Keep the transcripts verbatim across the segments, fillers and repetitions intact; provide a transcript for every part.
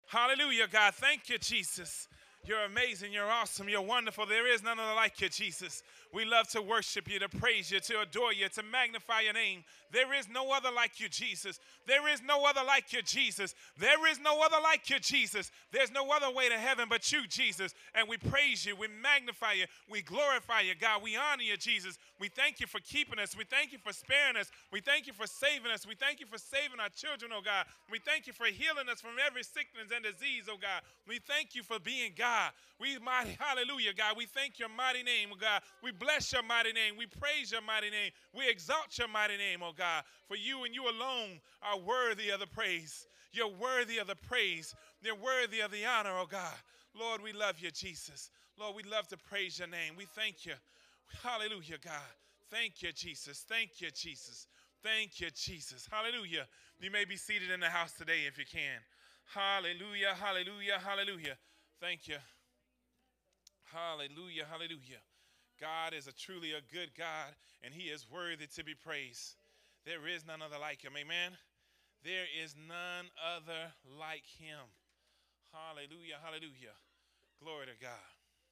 Hallelujah, God. Thank you, Jesus. You're amazing. You're awesome. You're wonderful. There is none other like you, Jesus. We love to worship you, to praise you, to adore you, to magnify your name. There is no other like you, Jesus. There is no other like you, Jesus. There is no other like you, Jesus. There's no other way to heaven but you, Jesus. And we praise you. We magnify you. We glorify you, God. We honor you, Jesus. We thank you for keeping us. We thank you for sparing us. We thank you for saving us. We thank you for saving our children, oh God. We thank you for healing us from every sickness and disease, oh God. We thank you for being God. We mighty, hallelujah, God. We thank your mighty name, oh God. We bless your mighty name. We praise your mighty name. We exalt your mighty name, oh God. For you and you alone are worthy of the praise. You're worthy of the praise. You're worthy of the honor, oh God. Lord, we love you, Jesus. Lord, we love to praise your name. We thank you. Hallelujah, God. Thank you, Jesus. Thank you, Jesus. Thank you, Jesus. Hallelujah. You may be seated in the house today if you can. Hallelujah, hallelujah, hallelujah. Thank you. Hallelujah, hallelujah. God is a truly a good God, and he is worthy to be praised. There is none other like him, amen? There is none other like him. Hallelujah, hallelujah. Glory to God.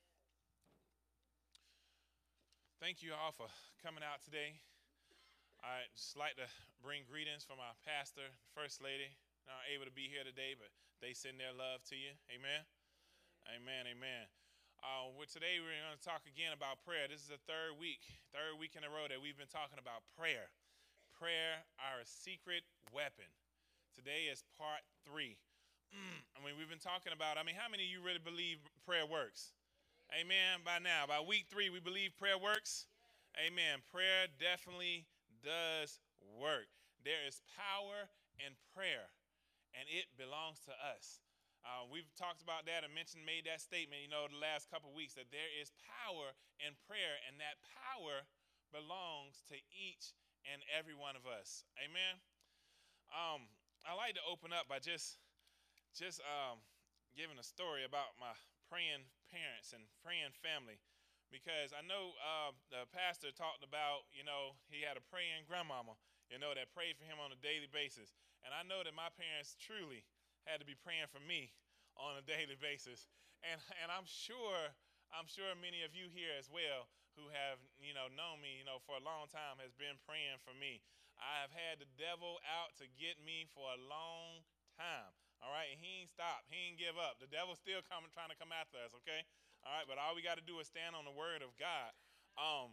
Thank you all for coming out today. I'd just like to bring greetings from our pastor, First Lady. Not able to be here today, but they send their love to you. Amen. Amen, amen. Uh, well, today we're going to talk again about prayer. This is the third week, third week in a row that we've been talking about prayer. Prayer, our secret weapon. Today is part three. I mean, we've been talking about, I mean, how many of you really believe prayer works? Amen. By now, by week three, we believe prayer works? Amen. Prayer definitely does work. There is power in prayer, and it belongs to us. Uh, we've talked about that and mentioned, made that statement, you know, the last couple of weeks, that there is power in prayer, and that power belongs to each and every one of us. Amen. Um, I like to open up by just, just um, giving a story about my praying parents and praying family, because I know uh, the pastor talked about, you know, he had a praying grandmama, you know, that prayed for him on a daily basis, and I know that my parents truly had to be praying for me on a daily basis. And and I'm sure, I'm sure many of you here as well who have, you know, known me, you know, for a long time has been praying for me. I have had the devil out to get me for a long time. All right, and he ain't stopped. He ain't give up. The devil's still coming, trying to come after us, okay? All right, but all we got to do is stand on the word of God. Um,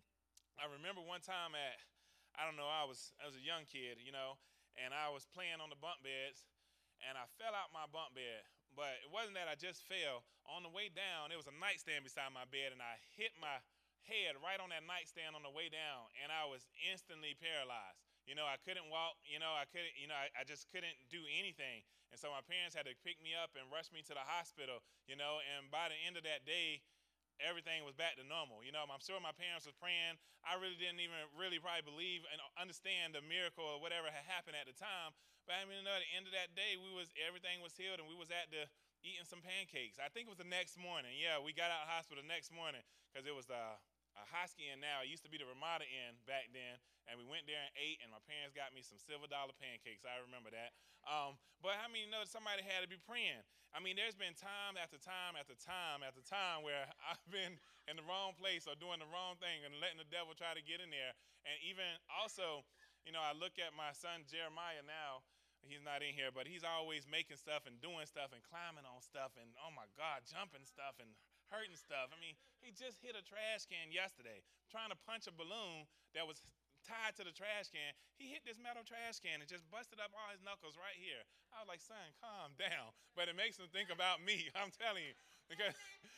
I remember one time at, I don't know, I was I was a young kid, you know, and I was playing on the bunk beds, and I fell out my bunk bed. But it wasn't that I just fell. On the way down, there was a nightstand beside my bed, and I hit my head right on that nightstand on the way down, and I was instantly paralyzed. You know, I couldn't walk. You know, I couldn't, you know, I, I just couldn't do anything. And so my parents had to pick me up and rush me to the hospital, you know, and by the end of that day, everything was back to normal. You know, I'm sure my parents was praying. I really didn't even really probably believe and understand the miracle or whatever had happened at the time. But I mean, you know, at the end of that day, we was everything was healed, and we was at the eating some pancakes. I think it was the next morning. Yeah, we got out of the hospital the next morning because it was the a Hosky Inn now. It used to be the Ramada Inn back then, and we went there and ate, and my parents got me some silver dollar pancakes. I remember that. Um, but I mean, you know, somebody had to be praying. I mean, there's been time after time after time after time where I've been in the wrong place or doing the wrong thing and letting the devil try to get in there. And even also, you know, I look at my son Jeremiah now. He's not in here, but he's always making stuff and doing stuff and climbing on stuff and, oh my God, jumping stuff and hurting stuff. I mean, he just hit a trash can yesterday trying to punch a balloon that was tied to the trash can. He hit this metal trash can and just busted up all his knuckles right here. I was like, son, calm down. But it makes him think about me, I'm telling you. Because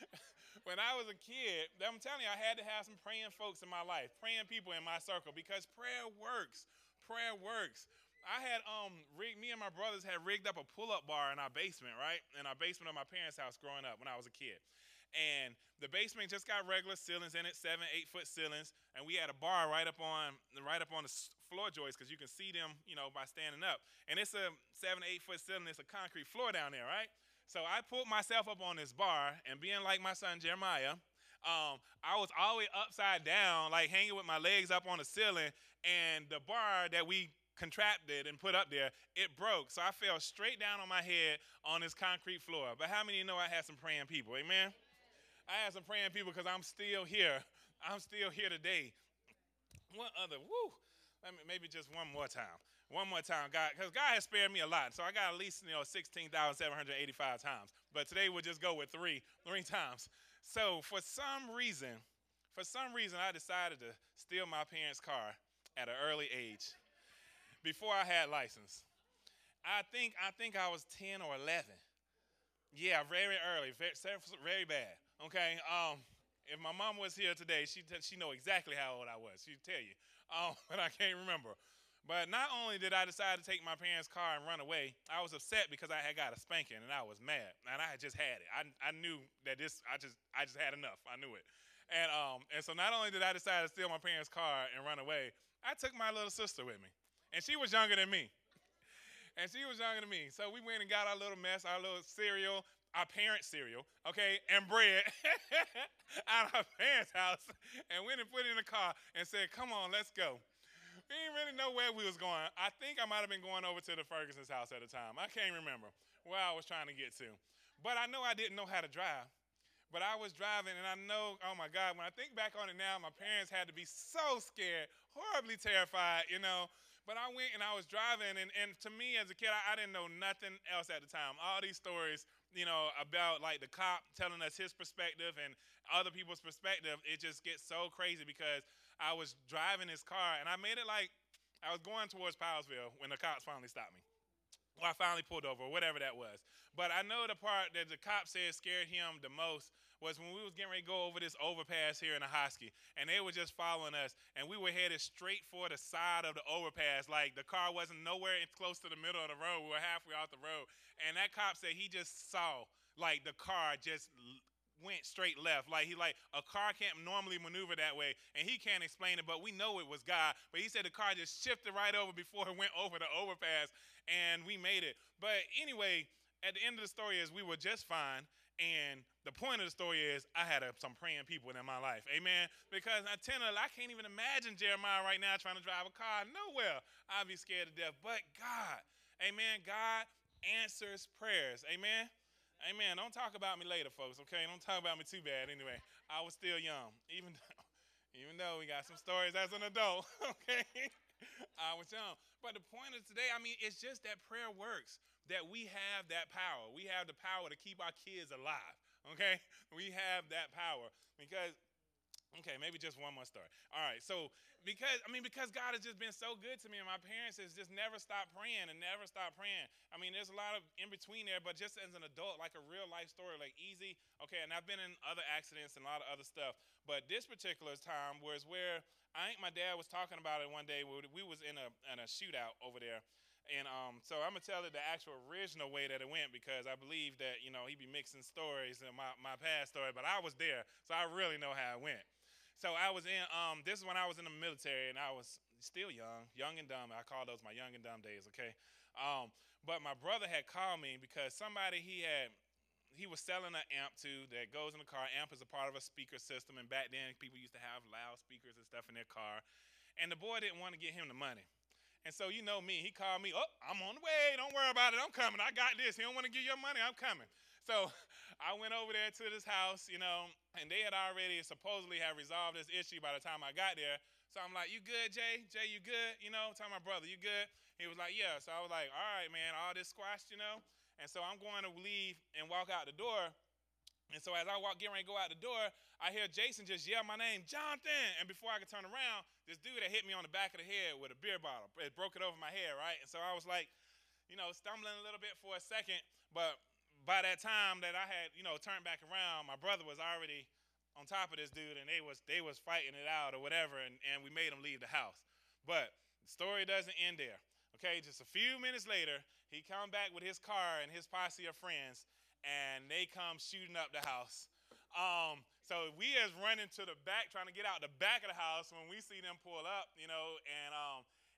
when I was a kid, I'm telling you, I had to have some praying folks in my life, praying people in my circle, because prayer works. Prayer works. I had, um, rigged, me and my brothers had rigged up a pull-up bar in our basement, right? In our basement of my parents' house growing up when I was a kid. And the basement just got regular ceilings in it, seven, eight foot ceilings, and we had a bar right up on right up on the floor joists because you can see them, you know, by standing up. And it's a seven, eight foot ceiling. It's a concrete floor down there, right? So I pulled myself up on this bar, and being like my son Jeremiah, um, I was always upside down, like hanging with my legs up on the ceiling, and the bar that we contrapted and put up there, it broke. So I fell straight down on my head on this concrete floor. But how many of you know I had some praying people? Amen? I had some praying people because I'm still here. I'm still here today. One other, woo. Let me, maybe just one more time. One more time, God, because God has spared me a lot. So I got at least, you know, sixteen thousand seven hundred eighty-five times. But today we'll just go with three, three times. So for some reason, for some reason, I decided to steal my parents' car at an early age before I had license. I think I think I was ten or eleven. Yeah, very early, very, very bad. Okay. Um, if my mom was here today, she she know exactly how old I was. She'd tell you. Um, but I can't remember. But not only did I decide to take my parents' car and run away, I was upset because I had got a spanking and I was mad. And I had just had it. I, I knew that this I just I just had enough. I knew it. And um and so not only did I decide to steal my parents' car and run away, I took my little sister with me. And she was younger than me. And she was younger than me. So we went and got our little mess, our little cereal, our parents' cereal, okay, and bread out of our parents' house, and went and put it in the car and said, come on, let's go. We didn't really know where we was going. I think I might have been going over to the Ferguson's house at the time. I can't remember where I was trying to get to. But I know I didn't know how to drive. But I was driving, and I know, oh, my God, when I think back on it now, my parents had to be so scared, horribly terrified, you know. But I went and I was driving, and, and to me as a kid, I, I didn't know nothing else at the time. All these stories, you know, about like the cop telling us his perspective and other people's perspective, it just gets so crazy because I was driving this car, and I made it like I was going towards Powellsville when the cops finally stopped me. Or I finally pulled over, or whatever that was. But I know the part that the cop said scared him the most was when we was getting ready to go over this overpass here in Ahoskie, and they were just following us, and we were headed straight for the side of the overpass. Like, the car wasn't nowhere close to the middle of the road. We were halfway off the road. And that cop said he just saw, like, the car just went straight left. Like, he like, a car can't normally maneuver that way, and he can't explain it, but we know it was God. But he said the car just shifted right over before it went over the overpass, and we made it. But anyway, at the end of the story is we were just fine. And the point of the story is I had a, some praying people in my life. Amen. Because I tend to, I can't even imagine Jeremiah right now trying to drive a car nowhere. I'd be scared to death. But God, amen, God answers prayers. Amen. Amen. Don't talk about me later, folks, okay? Don't talk about me too bad anyway. I was still young, even though, even though we got some stories as an adult, okay? I was young. But the point of today, I mean, it's just that prayer works, that we have that power. We have the power to keep our kids alive, okay? We have that power because, okay, maybe just one more story. All right, so because, I mean, because God has just been so good to me, and my parents has just never stopped praying and never stopped praying. I mean, there's a lot of in between there, but just as an adult, like a real life story, like easy, okay, and I've been in other accidents and a lot of other stuff, but this particular time was where I think my dad was talking about it one day. We was in a, in a shootout over there. And um, so I'm going to tell it the actual original way that it went because I believe that, you know, he be mixing stories and my, my past story, but I was there, so I really know how it went. So I was in, um, this is when I was in the military, and I was still young, young and dumb. I call those my young and dumb days, okay? Um, but my brother had called me because somebody he had, he was selling an amp to that goes in the car. Amp is a part of a speaker system, and back then people used to have loudspeakers and stuff in their car. And the boy didn't want to get him the money. And so you know me, he called me, oh, I'm on the way, don't worry about it, I'm coming, I got this. He don't want to give your money, I'm coming. So I went over there to this house, you know, and they had already supposedly had resolved this issue by the time I got there. So I'm like, you good, Jay? Jay, you good? You know, tell my brother, you good? He was like, yeah. So I was like, all right, man, all this squashed, you know? And so I'm going to leave and walk out the door. And so as I walk, getting ready to go out the door, I hear Jason just yell my name, Jonathan. And before I could turn around, this dude had hit me on the back of the head with a beer bottle. It broke it over my head, right? And so I was like, you know, stumbling a little bit for a second. But by that time that I had, you know, turned back around, my brother was already on top of this dude, and they was they was fighting it out or whatever, and, and we made him leave the house. But the story doesn't end there. Okay, just a few minutes later, he come back with his car and his posse of friends, and they come shooting up the house. Um, so we is running to the back, trying to get out the back of the house when we see them pull up, you know, and um,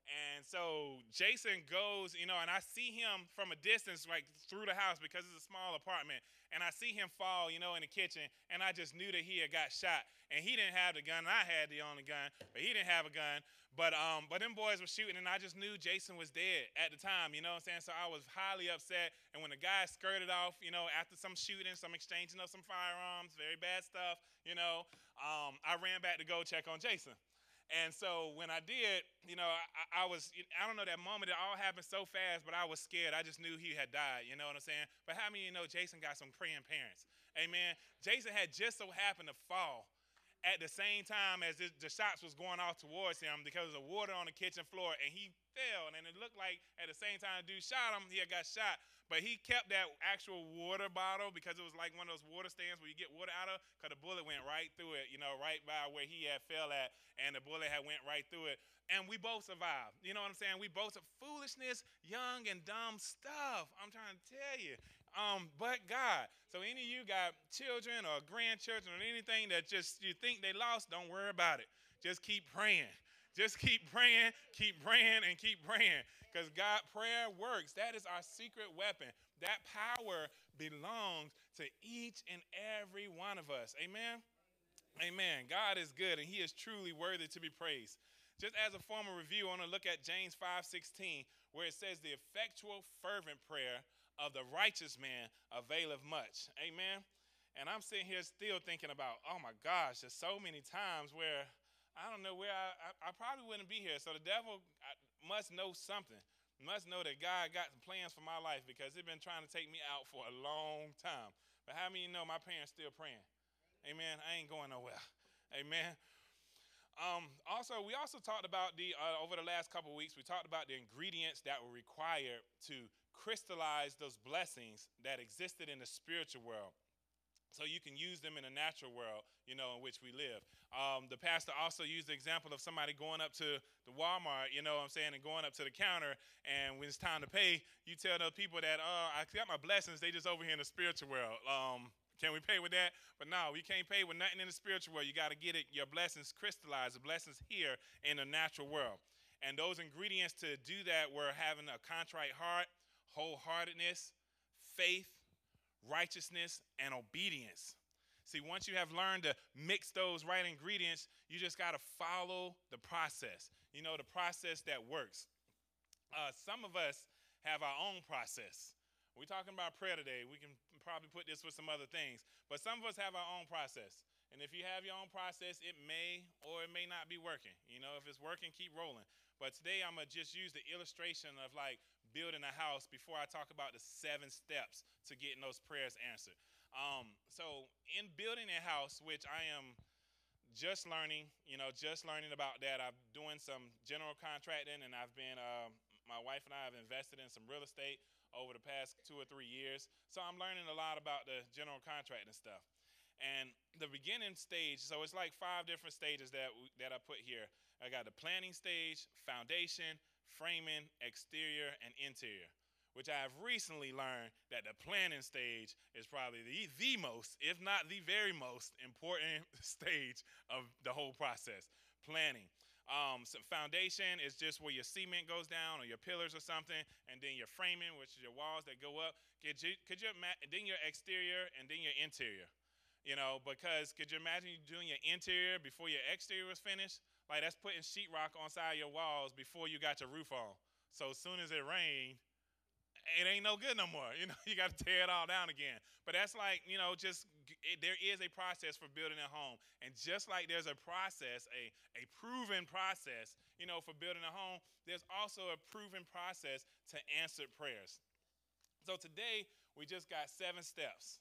And so Jason goes, you know, and I see him from a distance, like through the house because it's a small apartment. And I see him fall, you know, in the kitchen. And I just knew that he had got shot. And he didn't have the gun. And I had the only gun, but he didn't have a gun. But um, but them boys were shooting, and I just knew Jason was dead at the time, you know what I'm saying? So I was highly upset. And when the guy skirted off, you know, after some shooting, some exchanging of some firearms, very bad stuff, you know, um, I ran back to go check on Jason. And so when I did, you know, I, I was, I don't know, that moment, it all happened so fast, but I was scared. I just knew he had died, you know what I'm saying? But how many of you know Jason got some praying parents? Amen. Jason had just so happened to fall at the same time as this, the shots was going off towards him because of the water on the kitchen floor, and he fell. And it looked like at the same time the dude shot him, he had got shot. But he kept that actual water bottle because it was like one of those water stands where you get water out of, because the bullet went right through it, you know, right by where he had fell at, and the bullet had went right through it. And we both survived. You know what I'm saying? We both, foolishness, young and dumb stuff. I'm trying to tell you. Um, but God. So any of you got children or grandchildren or anything that just you think they lost, don't worry about it. Just keep praying. Just keep praying, keep praying, and keep praying. Because God, prayer works. That is our secret weapon. That power belongs to each and every one of us. Amen? Amen. God is good, and he is truly worthy to be praised. Just as a formal review, I want to look at James five sixteen, where it says, the effectual, fervent prayer of the righteous man availeth much. Amen? And I'm sitting here still thinking about, oh my gosh, there's so many times where I don't know where I, I, I probably wouldn't be here. So the devil must know something, must know that God got some plans for my life, because he's been trying to take me out for a long time. But how many of you know my parents still praying? Amen. I ain't going nowhere. Amen. Um, also, we also talked about the, uh, over the last couple of weeks, we talked about the ingredients that were required to crystallize those blessings that existed in the spiritual world, so you can use them in the natural world, you know, in which we live. Um, the pastor also used the example of somebody going up to the Walmart, you know what I'm saying, and going up to the counter, and when it's time to pay, you tell those people that, oh, I got my blessings, they just over here in the spiritual world. Um, can we pay with that? But no, we can't pay with nothing in the spiritual world. You got to get it, your blessings crystallized, the blessings here in the natural world. And those ingredients to do that were having a contrite heart, wholeheartedness, faith, righteousness, and obedience. See, once you have learned to mix those right ingredients, you just got to follow the process. You know, the process that works. Uh, some of us have our own process. We're talking about prayer today. We can probably put this with some other things. But some of us have our own process. And if you have your own process, it may or it may not be working. You know, if it's working, keep rolling. But today I'm going to just use the illustration of like building a house before I talk about the seven steps to getting those prayers answered. Um, so in building a house, which I am just learning, you know, just learning about that, I'm doing some general contracting, and I've been, uh, my wife and I have invested in some real estate over the past two or three years. So I'm learning a lot about the general contracting stuff. And the beginning stage, so it's like five different stages that that I put here. I got the planning stage, foundation, framing, exterior, and interior, which I have recently learned that the planning stage is probably the, the most, if not the very most important stage of the whole process, planning. Um, so foundation is just where your cement goes down or your pillars or something, and then your framing, which is your walls that go up. Could you, could you then your exterior, and then your interior. You know, because could you imagine you doing your interior before your exterior was finished? Like that's putting sheetrock on side your walls before you got your roof on. So as soon as it rained, it ain't no good no more. You know, you got to tear it all down again. But that's like, you know, just it, there is a process for building a home. And just like there's a process, a, a proven process, you know, for building a home, there's also a proven process to answered prayers. So today we just got seven steps.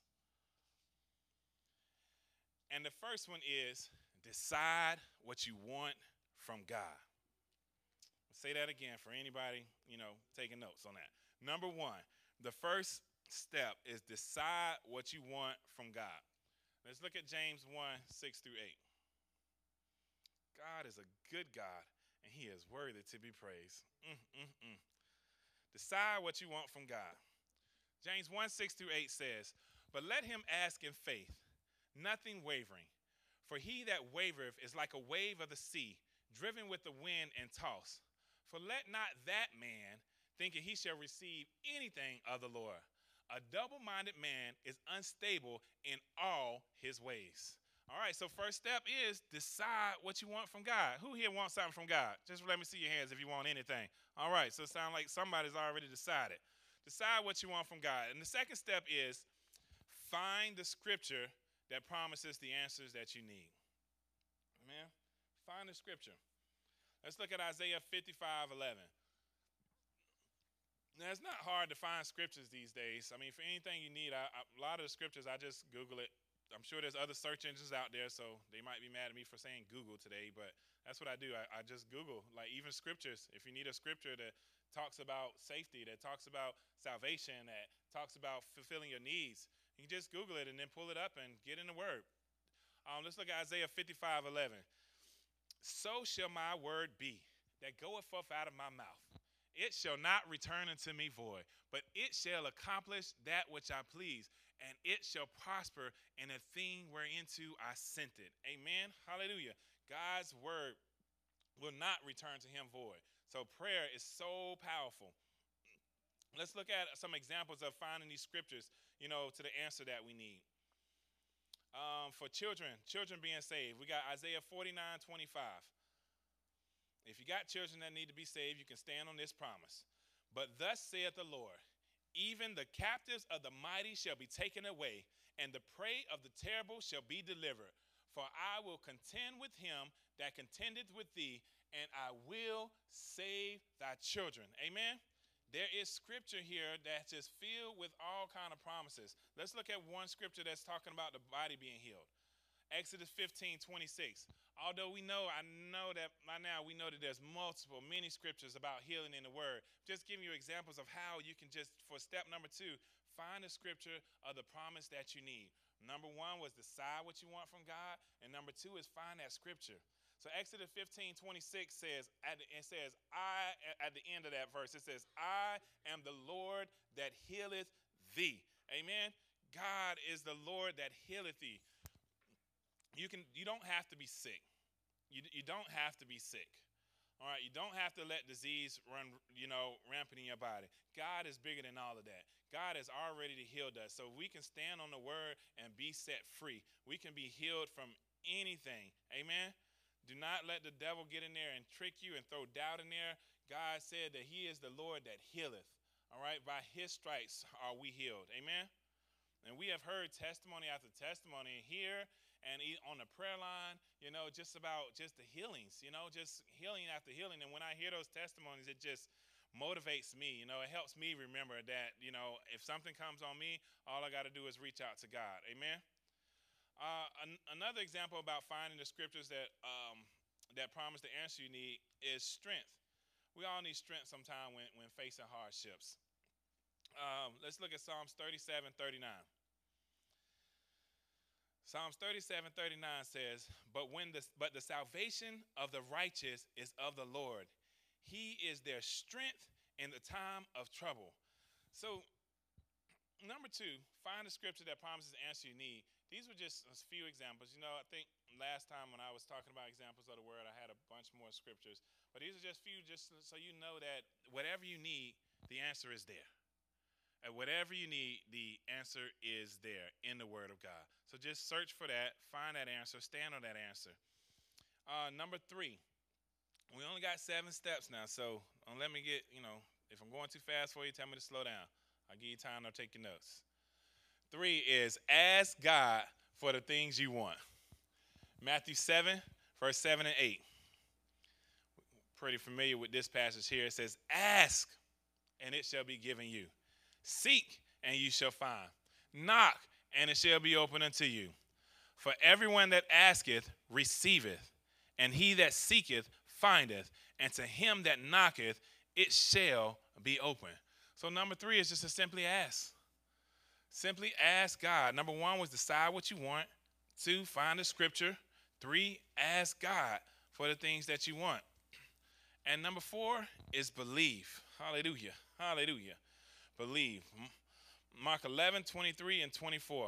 And the first one is decide what you want from God. I'll say that again for anybody, you know, taking notes on that. Number one, the first step is decide what you want from God. Let's look at James one, six through eight. God is a good God, and he is worthy to be praised. Mm, mm, mm. Decide what you want from God. James one, six through eight says, but let him ask in faith, nothing wavering. For he that wavereth is like a wave of the sea, driven with the wind and tossed. For let not that man thinking he shall receive anything of the Lord. A double-minded man is unstable in all his ways. All right, so first step is decide what you want from God. Who here wants something from God? Just let me see your hands if you want anything. All right, so it sounds like somebody's already decided. Decide what you want from God. And the second step is find the scripture that promises the answers that you need. Amen. Find the scripture. Let's look at Isaiah fifty-five eleven. Now, it's not hard to find scriptures these days. I mean, for anything you need, I, I, a lot of the scriptures, I just Google it. I'm sure there's other search engines out there, so they might be mad at me for saying Google today, but that's what I do. I, I just Google, like even scriptures. If you need a scripture that talks about safety, that talks about salvation, that talks about fulfilling your needs, you can just Google it and then pull it up and get in the Word. Um, let's look at Isaiah fifty-five eleven. So shall my word be that goeth forth out of my mouth. It shall not return unto me void, but it shall accomplish that which I please, and it shall prosper in a thing whereinto I sent it. Amen. Hallelujah. God's word will not return to him void. So prayer is so powerful. Let's look at some examples of finding these scriptures, you know, to the answer that we need. Um, for children, children being saved, we got Isaiah forty-nine twenty-five. If you got children that need to be saved, you can stand on this promise. But thus saith the Lord, even the captives of the mighty shall be taken away, and the prey of the terrible shall be delivered. For I will contend with him that contendeth with thee, and I will save thy children. Amen. There is scripture here that's just filled with all kind of promises. Let's look at one scripture that's talking about the body being healed. Exodus fifteen twenty-six. Although we know, I know that by now we know that there's multiple, many scriptures about healing in the word. Just giving you examples of how you can just, for step number two, find a scripture of the promise that you need. Number one was decide what you want from God. And number two is find that scripture. So Exodus fifteen twenty-six says, at the, it says, I, at the end of that verse, it says, I am the Lord that healeth thee. Amen. God is the Lord that healeth thee. You can, you don't have to be sick. You, you don't have to be sick. All right, you don't have to let disease run, you know, rampant in your body. God is bigger than all of that. God has already healed us. So we can stand on the word and be set free. We can be healed from anything. Amen. Do not let the devil get in there and trick you and throw doubt in there. God said that he is the Lord that healeth. All right, by his stripes are we healed. Amen. And we have heard testimony after testimony here and on the prayer line, you know, just about just the healings, you know, just healing after healing. And when I hear those testimonies, it just motivates me. You know, it helps me remember that, you know, if something comes on me, all I got to do is reach out to God. Amen. Uh, an- another example about finding the scriptures that um, that promise the answer you need is strength. We all need strength sometime when, when facing hardships. Um, let's look at Psalms thirty-seven thirty-nine. Psalms thirty-seven thirty-nine says, but when the but the salvation of the righteous is of the Lord. He is their strength in the time of trouble. So, number two, find a scripture that promises the answer you need. These were just a few examples. You know, I think last time when I was talking about examples of the word, I had a bunch more scriptures. But these are just few, just so you know that whatever you need, the answer is there. And whatever you need, the answer is there in the Word of God. So just search for that, find that answer, stand on that answer. Uh, number three, we only got seven steps now, so don't let me get, you know, if I'm going too fast for you, tell me to slow down. I'll give you time to take your notes. Three is ask God for the things you want. Matthew seven, verse seven and eight. Pretty familiar with this passage here. It says, ask, and it shall be given you. Seek, and you shall find. Knock, and it shall be opened unto you. For everyone that asketh receiveth, and he that seeketh findeth, and to him that knocketh it shall be open. So number three is just to simply ask. Simply ask God. Number one was decide what you want. Two, find the scripture. Three, ask God for the things that you want. And number four is believe. Hallelujah. Hallelujah. Believe. Mark eleven, twenty-three and twenty-four.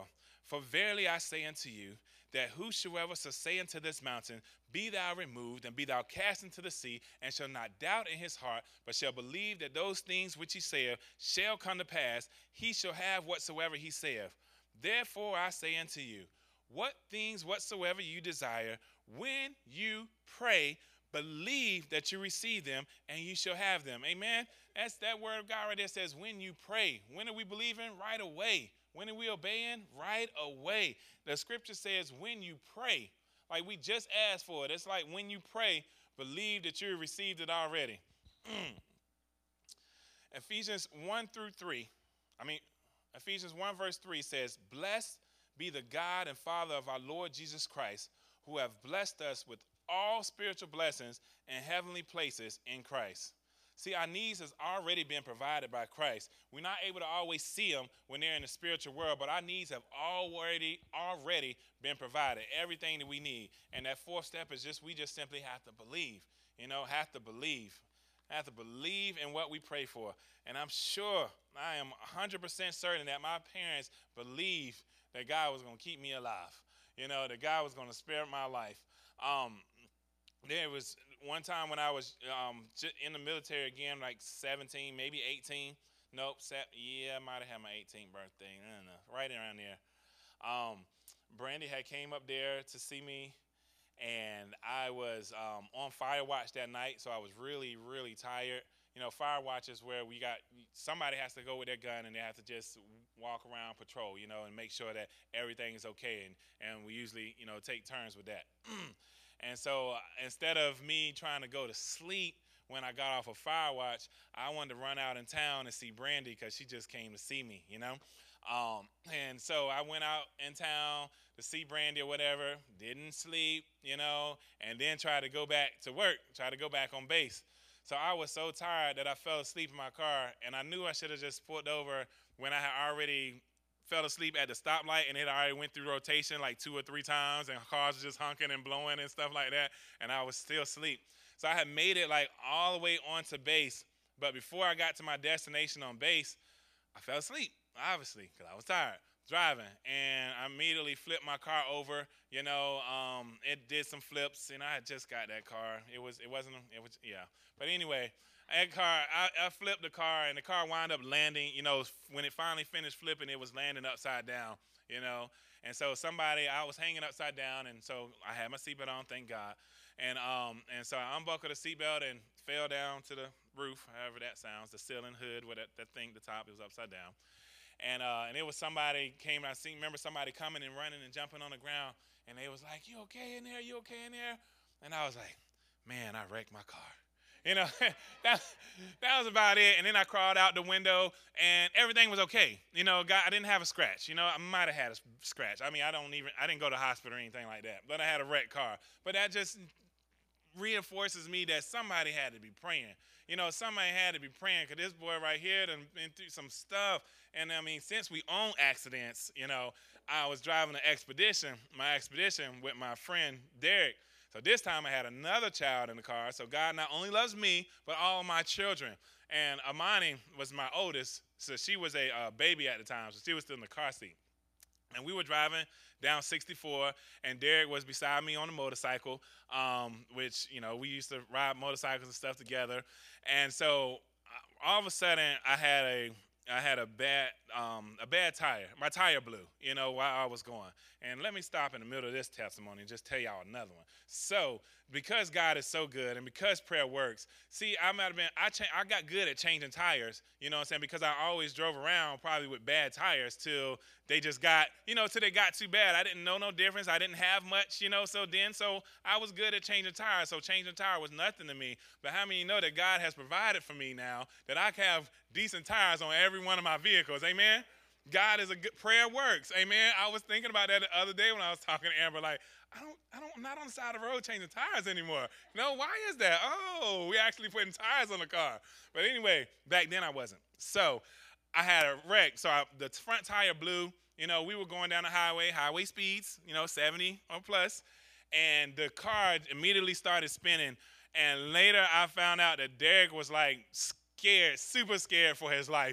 For verily I say unto you, that whosoever shall say unto this mountain, be thou removed, and be thou cast into the sea, and shall not doubt in his heart, but shall believe that those things which he saith shall come to pass, he shall have whatsoever he saith. Therefore I say unto you, what things whatsoever you desire, when you pray, believe that you receive them, and you shall have them. Amen? That's that word of God right there says, when you pray. When are we believing? Right away. When are we obeying? Right away. The scripture says, when you pray. Like we just asked for it. It's like when you pray, believe that you received it already. Ephesians one through three. I mean, Ephesians one verse three says, blessed be the God and Father of our Lord Jesus Christ, who have blessed us with all spiritual blessings in heavenly places in Christ. See, our needs has already been provided by Christ. We're not able to always see them when they're in the spiritual world, but our needs have already, already been provided, everything that we need. And that fourth step is just, we just simply have to believe, you know, have to believe, have to believe in what we pray for. And I'm sure, I am one hundred percent certain that my parents believed that God was going to keep me alive, you know, that God was going to spare my life. Um, there was one time when I was um, in the military again, like seventeen, maybe eighteen. Nope, set, yeah, I might have had my eighteenth birthday. I don't know, right around there. Um, Brandy had came up there to see me, and I was um, on fire watch that night, so I was really, really tired. You know, fire watch is where we got, somebody has to go with their gun, and they have to just walk around patrol, you know, and make sure that everything is okay, and, and we usually, you know, take turns with that. And so uh, instead of me trying to go to sleep when I got off of fire watch, I wanted to run out in town and see Brandy because she just came to see me, you know. Um, and so I went out in town to see Brandy or whatever, didn't sleep, you know, and then tried to go back to work, tried to go back on base. So I was so tired that I fell asleep in my car, and I knew I should have just pulled over when I had already fell asleep at the stoplight, and it already went through rotation like two or three times, and cars were just honking and blowing and stuff like that, and I was still asleep. So I had made it like all the way onto base, but before I got to my destination on base, I fell asleep, obviously, because I was tired driving, and I immediately flipped my car over. You know, um, it did some flips, and I had just got that car. It was, it wasn't, it was, yeah. But anyway, that car, I, I flipped the car, and the car wound up landing. You know, when it finally finished flipping, it was landing upside down. You know, and so somebody, I was hanging upside down, and so I had my seatbelt on, thank God. And um, and so I unbuckled the seatbelt and fell down to the roof, however that sounds, the ceiling hood, where that, that thing, the top, it was upside down. And uh, and it was somebody came, I seen, remember somebody coming and running and jumping on the ground, and they was like, you okay in there, you okay in there? And I was like, man, I wrecked my car. You know, that, that was about it. And then I crawled out the window, and everything was okay. You know, God, I didn't have a scratch. You know, I might have had a scratch. I mean, I don't even, I didn't go to the hospital or anything like that, but I had a wrecked car. But that just reinforces me that somebody had to be praying. You know, somebody had to be praying, because this boy right here done been through some stuff. And I mean, since we own accidents, you know, I was driving an expedition, my expedition with my friend Derek. So this time I had another child in the car. So God not only loves me, but all my children. And Amani was my oldest, so she was a uh, baby at the time, so she was still in the car seat. And we were driving down sixty-four, and Derek was beside me on a motorcycle, um, which, you know, we used to ride motorcycles and stuff together. And so uh, all of a sudden, I had a I had a bad um, a bad tire. My tire blew, you know, while I was going. And let me stop in the middle of this testimony and just tell y'all another one. So, because God is so good and because prayer works, see, I might have been, I, cha- I got good at changing tires, you know what I'm saying, because I always drove around probably with bad tires till they just got, you know, till they got too bad. I didn't know no difference. I didn't have much, you know, so then, so I was good at changing tires. So changing tire was nothing to me. But how many of you know that God has provided for me now that I can have decent tires on every one of my vehicles? Amen? God is a good, prayer works. Amen. I was thinking about that the other day when I was talking to Amber, like, I don't, I don't, I'm not on the side of the road changing tires anymore. No, why is that? Oh, we actually putting tires on the car. But anyway, back then I wasn't. So I had a wreck. So I, the front tire blew. You know, we were going down the highway, highway speeds, you know, seventy or plus, and the car immediately started spinning. And later I found out that Derek was like scared, super scared for his life.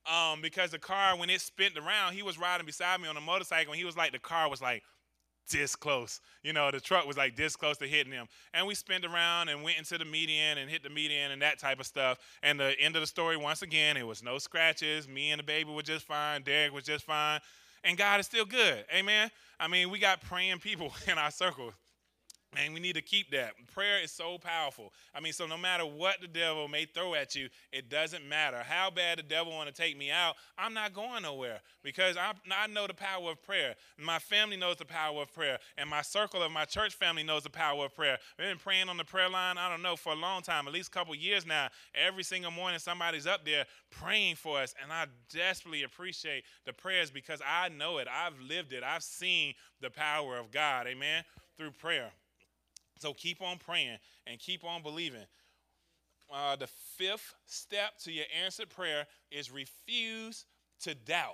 um, because the car, when it spent around, he was riding beside me on a motorcycle, and he was like, the car was like this close. You know, the truck was like this close to hitting him. And we spun around and went into the median and hit the median and that type of stuff. And the end of the story, once again, it was no scratches. Me and the baby were just fine. Derek was just fine. And God is still good. Amen. I mean, we got praying people in our circle. And we need to keep that. Prayer is so powerful. I mean, so no matter what the devil may throw at you, it doesn't matter. How bad the devil want to take me out, I'm not going nowhere because I, I know the power of prayer. My family knows the power of prayer. And my circle of my church family knows the power of prayer. We've been praying on the prayer line, I don't know, for a long time, at least a couple years now. Every single morning somebody's up there praying for us. And I desperately appreciate the prayers because I know it. I've lived it. I've seen the power of God, amen, through prayer. So keep on praying and keep on believing. Uh, the fifth step to your answered prayer is refuse to doubt.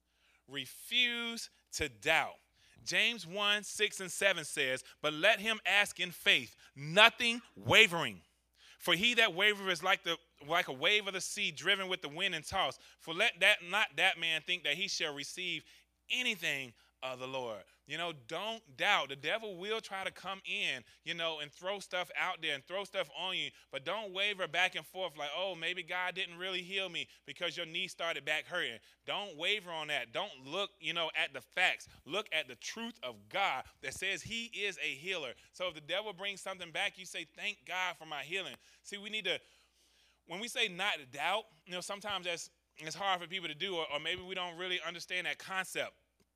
Refuse to doubt. James one, six, and seven says, but let him ask in faith, nothing wavering. For he that wavereth is like the like a wave of the sea driven with the wind and tossed. For let that not that man think that he shall receive anything of the Lord. You know, don't doubt. The devil will try to come in, you know, and throw stuff out there and throw stuff on you. But don't waver back and forth like, oh, maybe God didn't really heal me because your knee started back hurting. Don't waver on that. Don't look, you know, at the facts. Look at the truth of God that says he is a healer. So if the devil brings something back, you say, thank God for my healing. See, we need to, when we say not to doubt, you know, sometimes that's it's hard for people to do, or, or maybe we don't really understand that concept.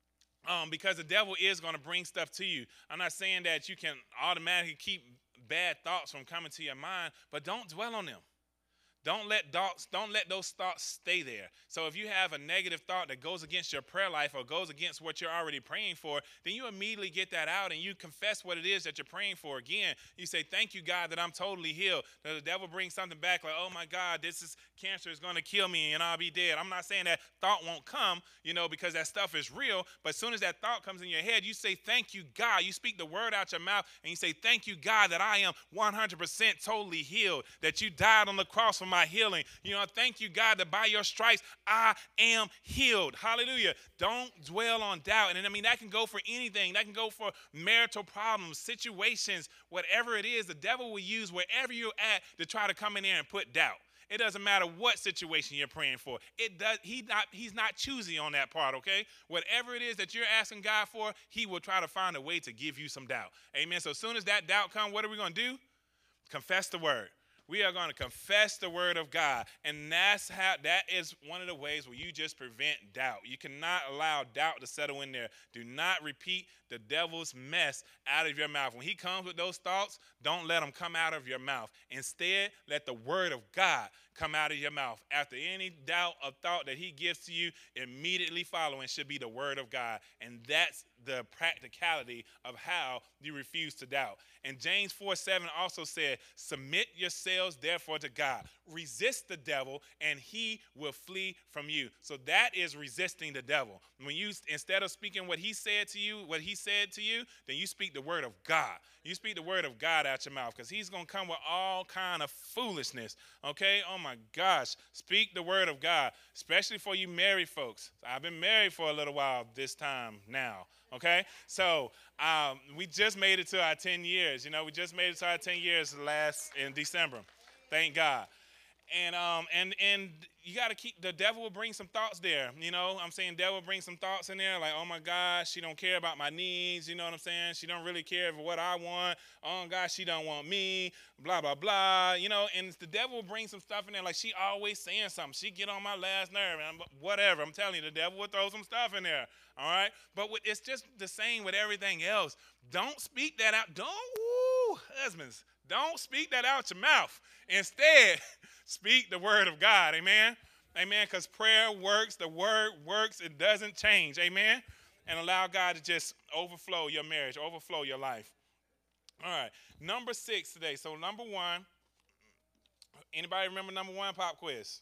Um, because the devil is going to bring stuff to you. I'm not saying that you can automatically keep bad thoughts from coming to your mind, but don't dwell on them. Don't let thoughts, don't let those thoughts stay there. So if you have a negative thought that goes against your prayer life or goes against what you're already praying for, then you immediately get that out and you confess what it is that you're praying for. Again, you say, thank you, God, that I'm totally healed. The devil brings something back like, oh, my God, this is cancer is going to kill me and I'll be dead. I'm not saying that thought won't come, you know, because that stuff is real. But as soon as that thought comes in your head, you say, thank you, God. You speak the word out your mouth and you say, thank you, God, that I am one hundred percent totally healed, that you died on the cross for my healing. You know, thank you, God, that by your stripes I am healed. Hallelujah. Don't dwell on doubt. And I mean, that can go for anything. That can go for marital problems, situations, whatever it is. The devil will use wherever you're at to try to come in there and put doubt. It doesn't matter what situation you're praying for. It does. He not. He's not choosy on that part. Okay. Whatever it is that you're asking God for, He will try to find a way to give you some doubt. Amen. So as soon as that doubt comes, what are we going to do? Confess the word. We are going to confess the word of God. And that's how, that is one of the ways where you just prevent doubt. You cannot allow doubt to settle in there. Do not repeat the devil's mess out of your mouth. When he comes with those thoughts, don't let them come out of your mouth. Instead, let the word of God come out of your mouth. After any doubt or thought that he gives to you, immediately following should be the word of God. And that's the practicality of how you refuse to doubt. And James four seven also said, submit yourselves therefore to God. Resist the devil and he will flee from you. So that is resisting the devil. When you, instead of speaking what he said to you, what he said to you, then you speak the word of God. You speak the word of God out your mouth because he's going to come with all kind of foolishness. Okay? Oh my gosh. Speak the word of God, especially for you married folks. I've been married for a little while this time now. Okay? So um, we just made it to our ten years. You know, we just made it to our ten years last in December. Thank God. And um and and you got to keep, the devil will bring some thoughts there. You know, I'm saying devil will bring some thoughts in there like, oh my gosh, she don't care about my needs. You know what I'm saying? She don't really care for what I want. Oh gosh, she don't want me, blah, blah, blah. You know, and the devil will bring some stuff in there like she always saying something. She get on my last nerve and I'm, whatever. I'm telling you, the devil will throw some stuff in there. All right. But with, it's just the same with everything else. Don't speak that out. Don't, woo, husbands, don't speak that out your mouth. Instead, speak the word of God. Amen. Amen. Because prayer works. The word works. It doesn't change. Amen. And allow God to just overflow your marriage, overflow your life. All right. Number six today. So number one, anybody remember number one pop quiz?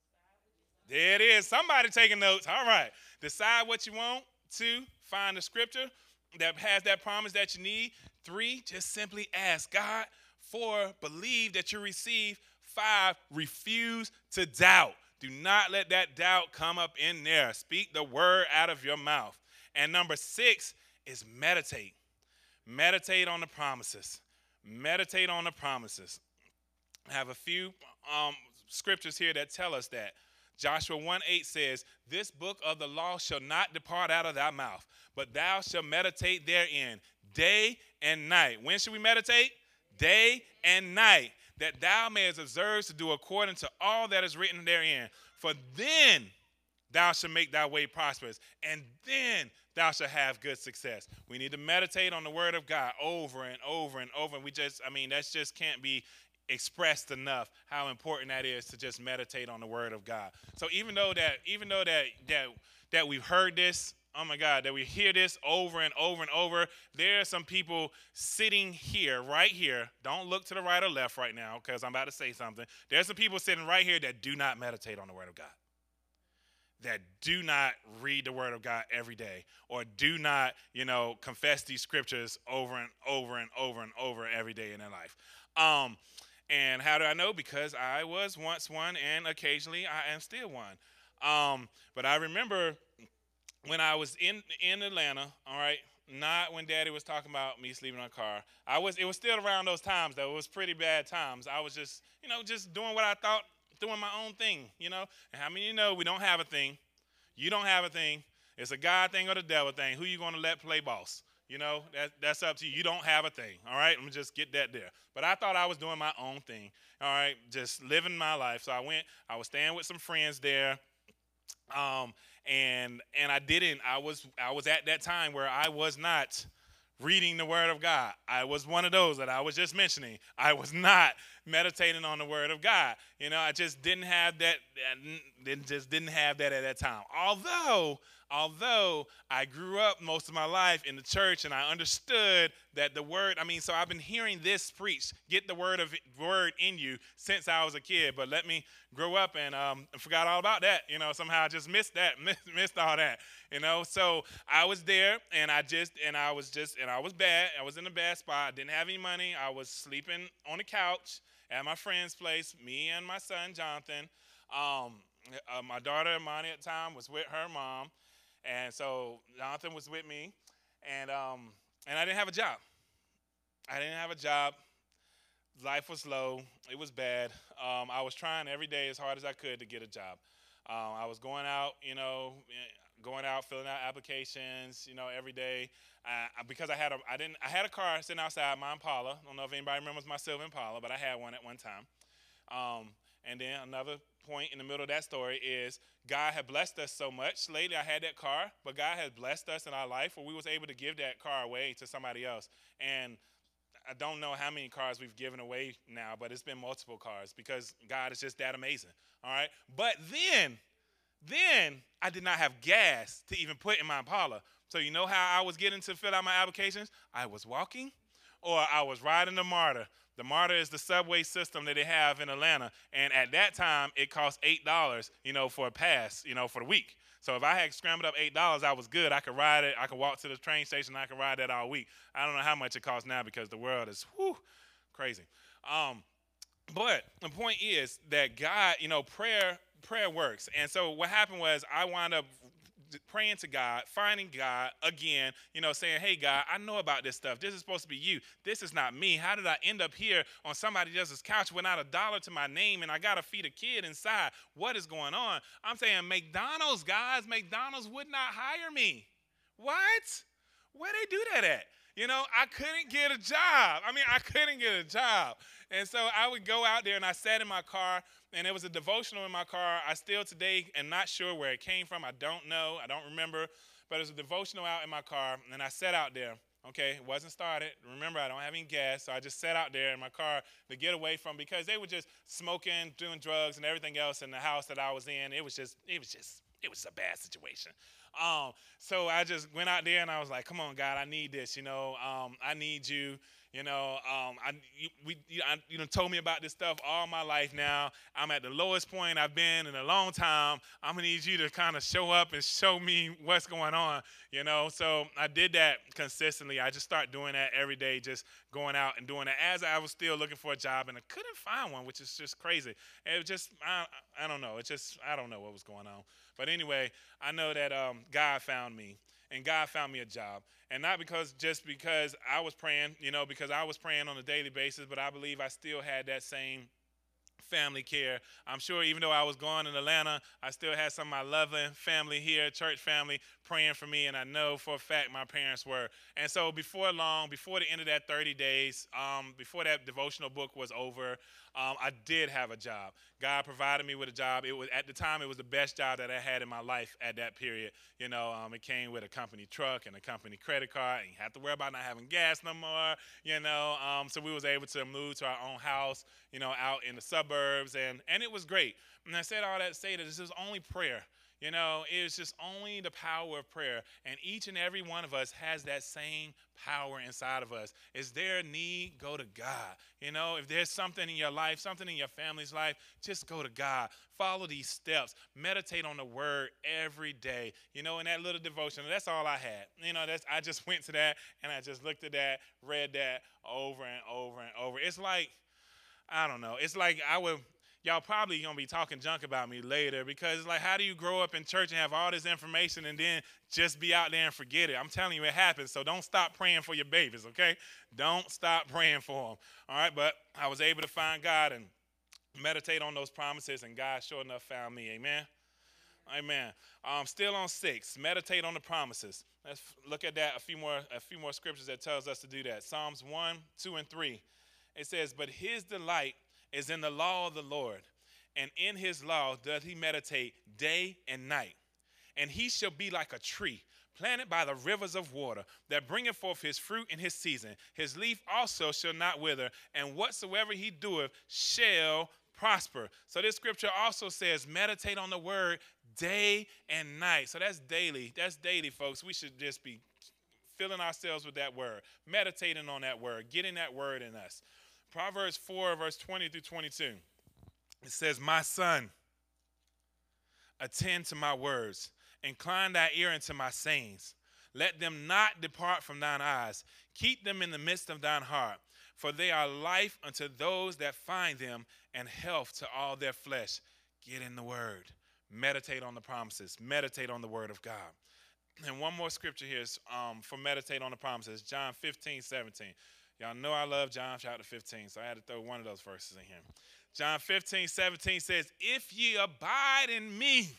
There it is. Somebody taking notes. All right. Decide what you want. Two, find the scripture that has that promise that you need. Three, just simply ask God. Four, believe that you receive. Five, refuse to doubt. Do not let that doubt come up in there. Speak the word out of your mouth. And number six is meditate. Meditate on the promises. Meditate on the promises. I have a few um, scriptures here that tell us that. Joshua one eight says, this book of the law shall not depart out of thy mouth, but thou shalt meditate therein day and night. When should we meditate? Day and night, that thou mayest observe to do according to all that is written therein. For then thou shalt make thy way prosperous, and then thou shalt have good success. We need to meditate on the word of God over and over and over. And we just, I mean, that just can't be expressed enough how important that is to just meditate on the word of God. So even though that, even though that that that we've heard this, oh my God, that we hear this over and over and over, there are some people sitting here, right here. Don't look to the right or left right now, because I'm about to say something. There's some people sitting right here that do not meditate on the word of God, that do not read the word of God every day, or do not, you know, confess these scriptures over and over and over and over every day in their life. Um, and how do I know? Because I was once one, and occasionally I am still one. Um, but I remember when I was in in Atlanta, all right, not when Daddy was talking about me sleeping in a car. I was, it was still around those times, though. It was pretty bad times. I was just, you know, just doing what I thought, doing my own thing, you know. And how many of you know we don't have a thing? You don't have a thing. It's a God thing or the devil thing. Who you going to let play boss? You know, that, that's up to you. You don't have a thing, all right? Let me just get that there. But I thought I was doing my own thing, all right, just living my life. So I went, I was staying with some friends there, um, and and I didn't. I was I was at that time where I was not reading the word of God. I was one of those that I was just mentioning. I was not meditating on the word of God. You know, I just didn't have that, didn't, just didn't have that at that time. Although, although I grew up most of my life in the church and I understood that the word, I mean, so I've been hearing this preached, get the word of word in you since I was a kid. But let me grow up and um, forgot all about that. You know, somehow I just missed that, missed, missed all that. You know, so I was there and I just, and I was just, and I was bad. I was in a bad spot. I didn't have any money. I was sleeping on the couch at my friend's place, me and my son, Jonathan. Um, uh, my daughter, Imani, at the time was with her mom. And so Jonathan was with me. And, um, and I didn't have a job. I didn't have a job. Life was low. It was bad. Um, I was trying every day as hard as I could to get a job. Um, I was going out, you know, going out, filling out applications, you know, every day. Uh, because I had a, I didn't, I had a car sitting outside, my Impala. I don't know if anybody remembers my silver Impala, but I had one at one time. Um, and then another point in the middle of that story is God had blessed us so much. Lately, I had that car, but God has blessed us in our life where we was able to give that car away to somebody else. And I don't know how many cars we've given away now, but it's been multiple cars because God is just that amazing. All right. But then, then I did not have gas to even put in my Impala. So you know how I was getting to fill out my applications? I was walking or I was riding the MARTA. The MARTA is the subway system that they have in Atlanta. And at that time, it cost eight dollars, you know, for a pass, you know, for the week. So if I had scrambled up eight dollars, I was good. I could ride it. I could walk to the train station. I could ride that all week. I don't know how much it costs now because the world is whew, crazy. Um, but the point is that God, you know, prayer prayer works. And so what happened was I wound up praying to God, finding God again, you know, saying, hey, God, I know about this stuff. This is supposed to be you. This is not me. How did I end up here on somebody else's couch without a dollar to my name and I got to feed a kid inside? What is going on? I'm saying McDonald's, guys, McDonald's would not hire me. What? Where they do that at? You know, I couldn't get a job. I mean, I couldn't get a job. And so I would go out there and I sat in my car and there was a devotional in my car. I still today am not sure where it came from. I don't know. I don't remember. But there was a devotional out in my car and I sat out there. Okay, it wasn't started. Remember, I don't have any gas, so I just sat out there in my car to get away from, because they were just smoking, doing drugs and everything else in the house that I was in. It was just, it was just, it was a bad situation. Um, so I just went out there and I was like, come on, God, I need this, you know. Um, I need you. You know, um, I, you, we, you, I, you know, told me about this stuff all my life now. I'm at the lowest point I've been in a long time. I'm going to need you to kind of show up and show me what's going on, you know. So I did that consistently. I just started doing that every day, just going out and doing that as I was still looking for a job, and I couldn't find one, which is just crazy. It was just, I, I don't know. It just, I don't know what was going on. But anyway, I know that um, God found me. And God found me a job. And not because just because I was praying, you know, because I was praying on a daily basis, but I believe I still had that same family care. I'm sure even though I was gone in Atlanta, I still had some of my loving family here, church family, praying for me, and I know for a fact my parents were. And so before long, before the end of that thirty days, um, before that devotional book was over, um, I did have a job. God provided me with a job. It was at the time it was the best job that I had in my life at that period. You know, um, it came with a company truck and a company credit card, and you have to worry about not having gas no more. You know, um, so we was able to move to our own house, you know, out in the suburbs, and and it was great. And I said all that to say that this is only prayer. You know, it's just only the power of prayer. And each and every one of us has that same power inside of us. Is there a need? Go to God. You know, if there's something in your life, something in your family's life, just go to God. Follow these steps. Meditate on the word every day. You know, in that little devotion, that's all I had. You know, that's I just went to that and I just looked at that, read that over and over and over. It's like, I don't know. It's like I would... Y'all probably going to be talking junk about me later because, like, how do you grow up in church and have all this information and then just be out there and forget it? I'm telling you, it happens. So don't stop praying for your babies, okay? Don't stop praying for them, all right? But I was able to find God and meditate on those promises, and God sure enough found me, amen? Amen. Um, still on six, meditate on the promises. Let's look at that, a few more, a few more scriptures that tells us to do that. Psalms one, two, and three. It says, but his delight is in the law of the Lord, and in his law doth he meditate day and night. And he shall be like a tree planted by the rivers of water, that bringeth forth his fruit in his season. His leaf also shall not wither, and whatsoever he doeth shall prosper. So this scripture also says, meditate on the word day and night. So that's daily. That's daily, folks. We should just be filling ourselves with that word, meditating on that word, getting that word in us. Proverbs four, verse twenty through twenty-two. It says, my son, attend to my words. Incline thy ear unto my sayings. Let them not depart from thine eyes. Keep them in the midst of thine heart. For they are life unto those that find them, and health to all their flesh. Get in the word. Meditate on the promises. Meditate on the word of God. And one more scripture here is um, for meditate on the promises. John fifteen, seventeen. Y'all know I love John chapter fifteen, so I had to throw one of those verses in here. John fifteen, seventeen says, if ye abide in me,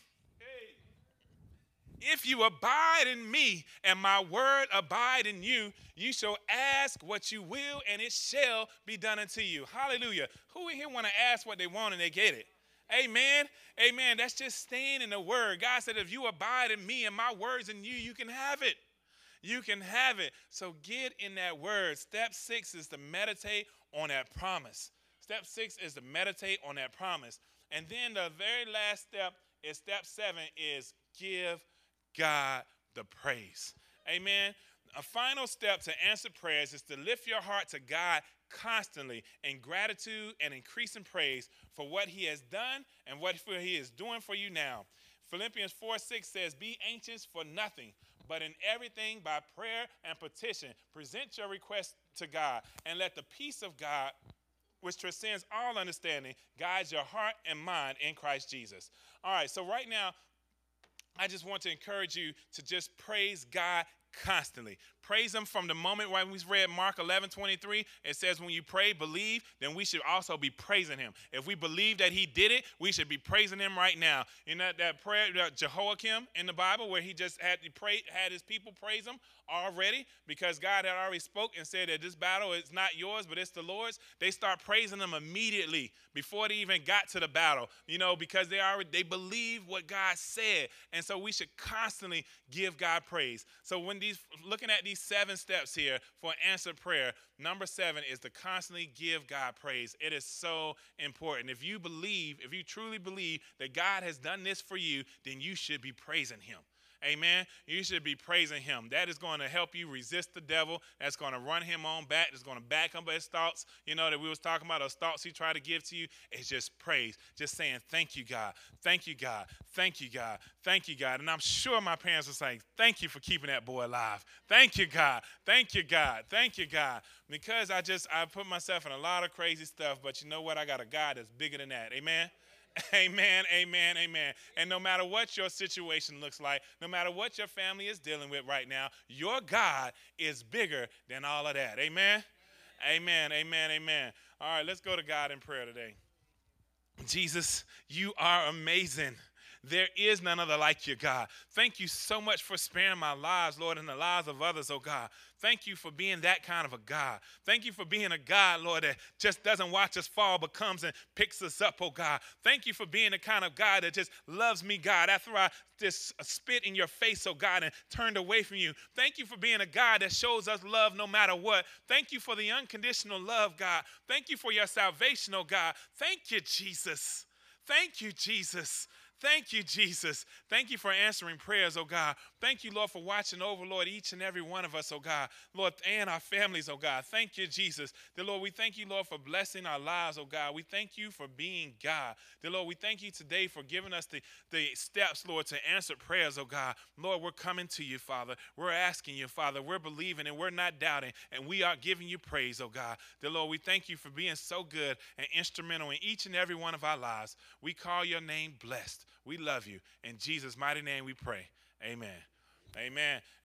if you abide in me, and my word abide in you, you shall ask what you will, and it shall be done unto you. Hallelujah. Who in here want to ask what they want and they get it? Amen. Amen. That's just staying in the word. God said, if you abide in me and my words in you, you can have it. You can have it. So get in that word. Step six is to meditate on that promise. Step six is to meditate on that promise. And then the very last step is step seven is give God the praise. Amen. A final step to answer prayers is to lift your heart to God constantly in gratitude and increasing praise for what he has done and what he is doing for you now. Philippians four, six says, be anxious for nothing, but in everything by prayer and petition, present your request to God, and let the peace of God, which transcends all understanding, guide your heart and mind in Christ Jesus. All right, so right now, I just want to encourage you to just praise God constantly. Praise him from the moment when we read Mark eleven twenty-three. It says when you pray, believe, then we should also be praising him. If we believe that he did it, we should be praising him right now. You know that prayer, that Jehoiakim in the Bible, where he just had to pray, had his people praise him already, because God had already spoke and said that this battle is not yours, but it's the Lord's. They start praising him immediately before they even got to the battle, you know, because they already they believe what God said. And so we should constantly give God praise. So when these looking at these seven steps here for answered prayer, number seven is to constantly give God praise. It is so important. If you believe, if you truly believe that God has done this for you, then you should be praising him. Amen. You should be praising him. That is going to help you resist the devil. That's going to run him on back. It's going to back up his thoughts, you know, that we was talking about, those thoughts he tried to give to you. It's just praise. Just saying, thank you, God. Thank you, God. Thank you, God. Thank you, God. And I'm sure my parents were saying, thank you for keeping that boy alive. Thank you, God. Thank you, God. Thank you, God. Because I just, I put myself in a lot of crazy stuff, but you know what? I got a God that's bigger than that. Amen. Amen, amen, amen. And no matter what your situation looks like, no matter what your family is dealing with right now, your God is bigger than all of that. Amen, amen, amen, amen. All right, let's go to God in prayer today. Jesus, you are amazing. There is none other like you, God. Thank you so much for sparing my lives, Lord, and the lives of others, oh God. Thank you for being that kind of a God. Thank you for being a God, Lord, that just doesn't watch us fall, but comes and picks us up, oh God. Thank you for being the kind of God that just loves me, God, after I just spit in your face, oh God, and turned away from you. Thank you for being a God that shows us love no matter what. Thank you for the unconditional love, God. Thank you for your salvation, oh God. Thank you, Jesus. Thank you, Jesus. Thank you, Jesus. Thank you for answering prayers, oh God. Thank you, Lord, for watching over, Lord, each and every one of us, oh God. Lord, and our families, oh God. Thank you, Jesus. Dear Lord, we thank you, Lord, for blessing our lives, oh God. We thank you for being God. Dear Lord, we thank you today for giving us the, the steps, Lord, to answer prayers, oh God. Lord, we're coming to you, Father. We're asking you, Father. We're believing and we're not doubting, and we are giving you praise, oh God. Dear Lord, we thank you for being so good and instrumental in each and every one of our lives. We call your name blessed. We love you. In Jesus' mighty name we pray. Amen. Amen.